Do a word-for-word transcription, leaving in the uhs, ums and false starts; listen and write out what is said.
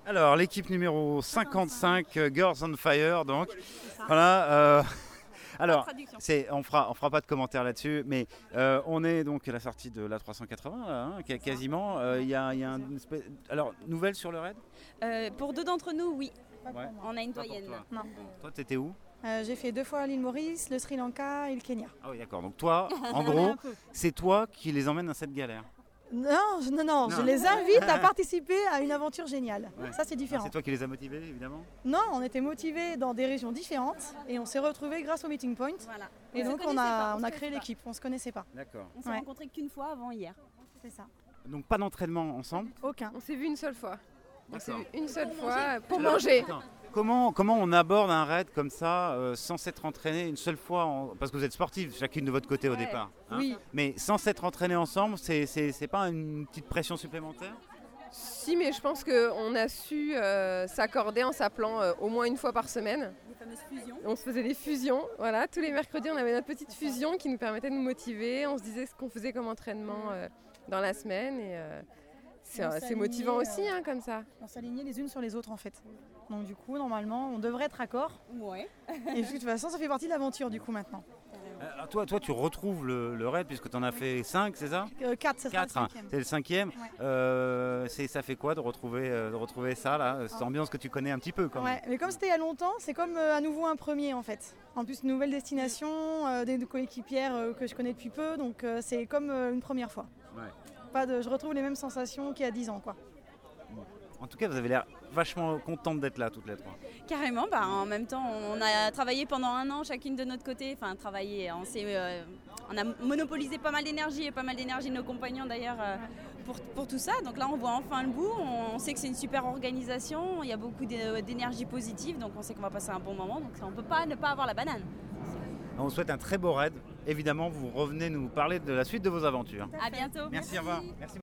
Alors, l'équipe numéro cinquante-cinq, euh, Girls on Fire, donc. Voilà. euh, alors, c'est, on fera, on fera pas de commentaires là-dessus, mais euh, on est donc à la sortie de l'A trois cent quatre-vingts, là, hein, qu- quasiment. Euh, Il y a, il y a un espèce- Alors, nouvelle sur le raid. Euh, pour deux d'entre nous, oui. Ouais. On a une Pas pour doyenne. toi. Non. Bon, toi, t'étais où? Euh, j'ai fait deux fois l'île Maurice, le Sri Lanka et le Kenya. Ah oui, d'accord. Donc toi, en gros, c'est toi qui les emmène dans cette galère. Non, je, non, non, Non. je les invite à participer à une aventure géniale. Ouais. Ça, c'est Ah, différent. c'est toi qui les as motivés, évidemment. Non, on était motivés dans des régions différentes et on s'est retrouvés grâce au Meeting Point. Voilà. Et On se donc, on connaissait a, pas, on se a créé connaissait l'équipe. On se connaissait pas. D'accord. pas. On s'est Ouais. rencontrés qu'une fois avant hier. C'est ça. Donc pas d'entraînement ensemble. Aucun. On s'est vu une seule fois. On s'est D'accord. vu une seule Pour fois manger. pour Alors, manger. attends, Comment, comment on aborde un raid comme ça euh, sans s'être entraîné une seule fois en- Parce que vous êtes sportifs chacune de votre côté au Ouais. départ. hein. Oui. Mais sans s'être entraîné ensemble, c'est, c'est, c'est pas une petite pression supplémentaire? Si, mais je pense qu'on a su euh, s'accorder en s'appelant euh, au moins une fois par semaine. Les fameuses fusions. On se faisait des fusions. Voilà, tous les mercredis, on avait notre petite fusion qui nous permettait de nous motiver. On se disait ce qu'on faisait comme entraînement euh, dans la semaine. Et euh, c'est, On euh, c'est s'alignait, motivant aussi, euh, hein, comme ça. On s'alignait les unes sur les autres en fait. Donc du coup, normalement, on devrait être raccord. Ouais. Et de toute façon, ça fait partie de l'aventure du coup maintenant. Euh, toi, toi, tu retrouves le, le raid puisque tu en as fait cinq, c'est ça? Euh, quatre, ça sera le quatre, hein. cinquième. C'est le cinquième. Ouais. Euh, c'est, ça fait quoi de retrouver, euh, de retrouver ça, là, cette Ah. ambiance que tu connais un petit peu quand même? Ouais, mais comme c'était il y a longtemps, c'est comme euh, à nouveau un premier en fait. En plus, une nouvelle destination, euh, des coéquipières euh, que je connais depuis peu, donc euh, c'est comme euh, une première fois. Ouais. Pas de, je retrouve les mêmes sensations qu'il y a dix ans quoi. En tout cas, vous avez l'air vachement contente d'être là toutes les trois. Carrément, bah, en même temps, on a travaillé pendant un an chacune de notre côté. Enfin, travaillé, on, s'est, euh, on a monopolisé pas mal d'énergie et pas mal d'énergie de nos compagnons d'ailleurs euh, pour, pour tout ça. Donc là, on voit enfin le bout. On, on sait que c'est une super organisation. Il y a beaucoup d'é- d'énergie positive, donc on sait qu'on va passer un bon moment. Donc on ne peut pas ne pas avoir la banane. On vous souhaite un très beau raid. Évidemment, vous revenez nous parler de la suite de vos aventures. À bientôt. Merci, au revoir. Merci.